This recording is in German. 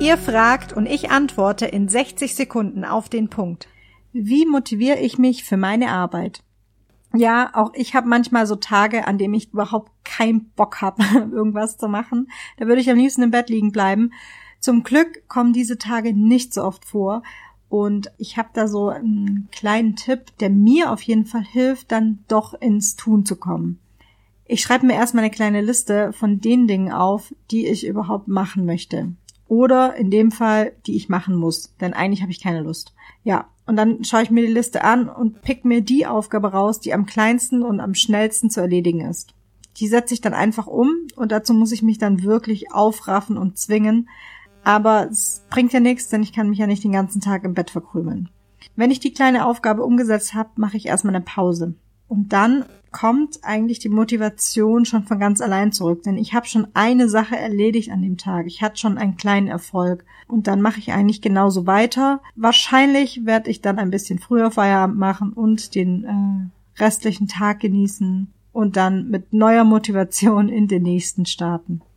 Ihr fragt und ich antworte in 60 Sekunden auf den Punkt. Wie motiviere ich mich für meine Arbeit? Ja, auch ich habe manchmal so Tage, an denen ich überhaupt keinen Bock habe, irgendwas zu machen. Da würde ich am liebsten im Bett liegen bleiben. Zum Glück kommen diese Tage nicht so oft vor. Und ich habe da so einen kleinen Tipp, der mir auf jeden Fall hilft, dann doch ins Tun zu kommen. Ich schreibe mir erstmal eine kleine Liste von den Dingen auf, die ich überhaupt machen möchte. Oder in dem Fall, die ich machen muss, denn eigentlich habe ich keine Lust. Ja, und dann schaue ich mir die Liste an und pick mir die Aufgabe raus, die am kleinsten und am schnellsten zu erledigen ist. Die setze ich dann einfach um und dazu muss ich mich dann wirklich aufraffen und zwingen. Aber es bringt ja nichts, denn ich kann mich ja nicht den ganzen Tag im Bett verkrümeln. Wenn ich die kleine Aufgabe umgesetzt habe, mache ich erstmal eine Pause. Und dann kommt eigentlich die Motivation schon von ganz allein zurück, denn ich habe schon eine Sache erledigt an dem Tag. Ich hatte schon einen kleinen Erfolg und dann mache ich eigentlich genauso weiter. Wahrscheinlich werde ich dann ein bisschen früher Feierabend machen und den restlichen Tag genießen und dann mit neuer Motivation in den nächsten starten.